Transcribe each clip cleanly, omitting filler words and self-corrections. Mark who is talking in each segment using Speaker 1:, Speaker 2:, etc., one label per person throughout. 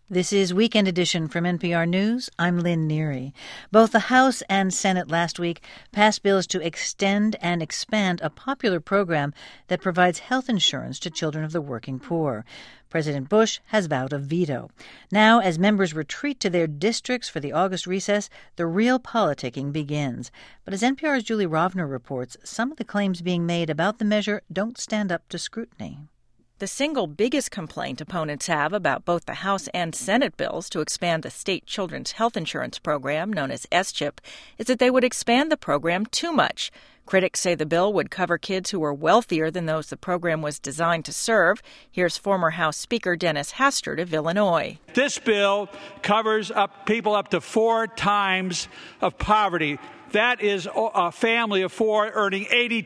Speaker 1: This is Weekend Edition from NPR News. I'm Lynn Neary. Both the House and Senate last week passed bills to extend and expand a popular program that provides health insurance to children of the working poor. President Bush has vowed a veto. Now, as members retreat to their districts for the August recess, the real politicking begins. But as NPR's Julie Rovner reports, some of the claims being made about the measure don't stand up to scrutiny.
Speaker 2: The single biggest complaint opponents have about both the House and Senate bills to expand the state children's health insurance program, known as S-CHIP, is that they would expand the program too much. Critics say the bill would cover kids who were wealthier than those the program was designed to serve. Here's former House Speaker Dennis Hastert of Illinois.
Speaker 3: This bill covers people up to 4 times of poverty. That is a family of 4 earning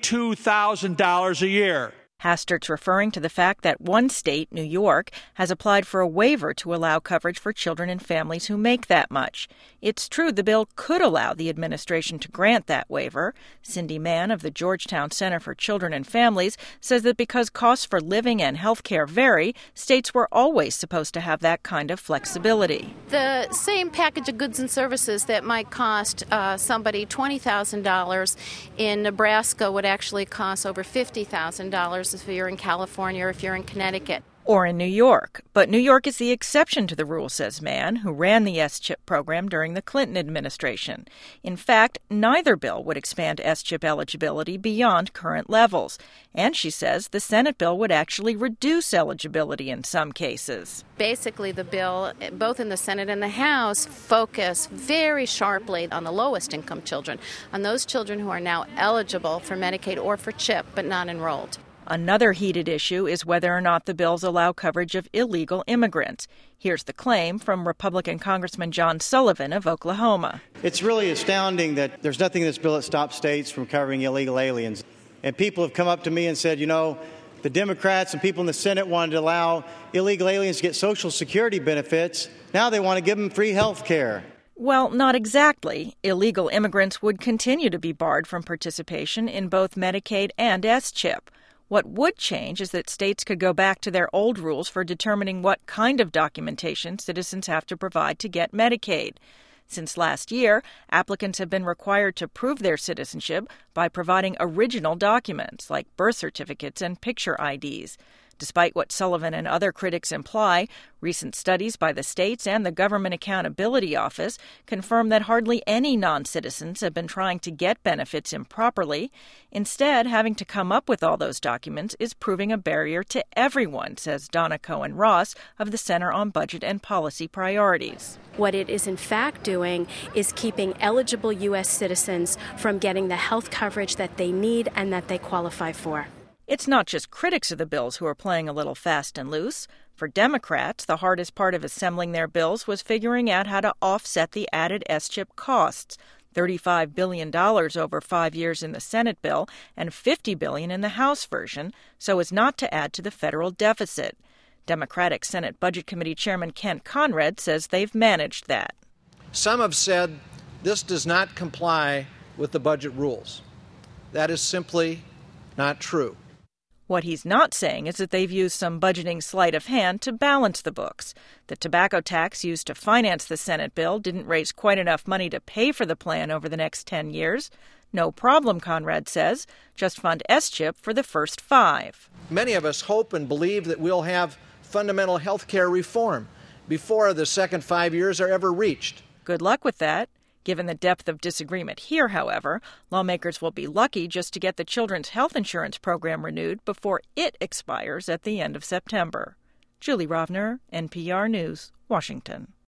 Speaker 3: $82,000 a year.
Speaker 2: Hastert's referring to the fact that one state, New York, has applied for a waiver to allow coverage for children and families who make that much. It's true the bill could allow the administration to grant that waiver. Cindy Mann of the Georgetown Center for Children and Families says that because costs for living and health care vary, states were always supposed to have that kind of flexibility.
Speaker 4: The same package of goods and services that might cost somebody $20,000 in Nebraska would actually cost over $50,000 if you're in California or if you're in Connecticut.
Speaker 2: Or in New York. But New York is the exception to the rule, says Mann, who ran the S-CHIP program during the Clinton administration. In fact, neither bill would expand S-CHIP eligibility beyond current levels. And she says the Senate bill would actually reduce eligibility in some cases.
Speaker 4: Basically, the bill, both in the Senate and the House, focus very sharply on the lowest income children, on those children who are now eligible for Medicaid or for CHIP but not enrolled.
Speaker 2: Another heated issue is whether or not the bills allow coverage of illegal immigrants. Here's the claim from Republican Congressman John Sullivan of Oklahoma.
Speaker 5: It's really astounding that there's nothing in this bill that stops states from covering illegal aliens. And people have come up to me and said, the Democrats and people in the Senate wanted to allow illegal aliens to get Social Security benefits. Now they want to give them free health care.
Speaker 2: Well, not exactly. Illegal immigrants would continue to be barred from participation in both Medicaid and S-CHIP. What would change is that states could go back to their old rules for determining what kind of documentation citizens have to provide to get Medicaid. Since last year, applicants have been required to prove their citizenship by providing original documents like birth certificates and picture IDs. Despite what Sullivan and other critics imply, recent studies by the states and the Government Accountability Office confirm that hardly any non-citizens have been trying to get benefits improperly. Instead, having to come up with all those documents is proving a barrier to everyone, says Donna Cohen-Ross of the Center on Budget and Policy Priorities.
Speaker 6: What it is in fact doing is keeping eligible U.S. citizens from getting the health coverage that they need and that they qualify for.
Speaker 2: It's not just critics of the bills who are playing a little fast and loose. For Democrats, the hardest part of assembling their bills was figuring out how to offset the added S-CHIP costs, $35 billion over 5 years in the Senate bill and $50 billion in the House version, so as not to add to the federal deficit. Democratic Senate Budget Committee Chairman Kent Conrad says they've managed that.
Speaker 7: Some have said this does not comply with the budget rules. That is simply not true.
Speaker 2: What he's not saying is that they've used some budgeting sleight of hand to balance the books. The tobacco tax used to finance the Senate bill didn't raise quite enough money to pay for the plan over the next 10 years. No problem, Conrad says. Just fund S-CHIP for the first 5.
Speaker 7: Many of us hope and believe that we'll have fundamental health care reform before the second 5 years are ever reached.
Speaker 2: Good luck with that. Given the depth of disagreement here, however, lawmakers will be lucky just to get the children's health insurance program renewed before it expires at the end of September. Julie Rovner, NPR News, Washington.